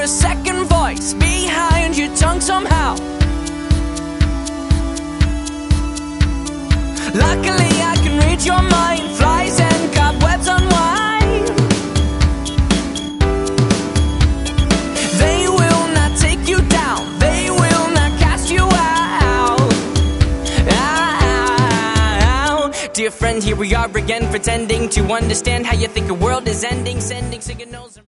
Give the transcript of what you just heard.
a second voice behind your tongue somehow. Luckily I can read your mind. Flies and cobwebs unwind. They will not take you down. They will not cast you out. Dear friend, here we are again, pretending to understand how you think the world is ending, sending signals.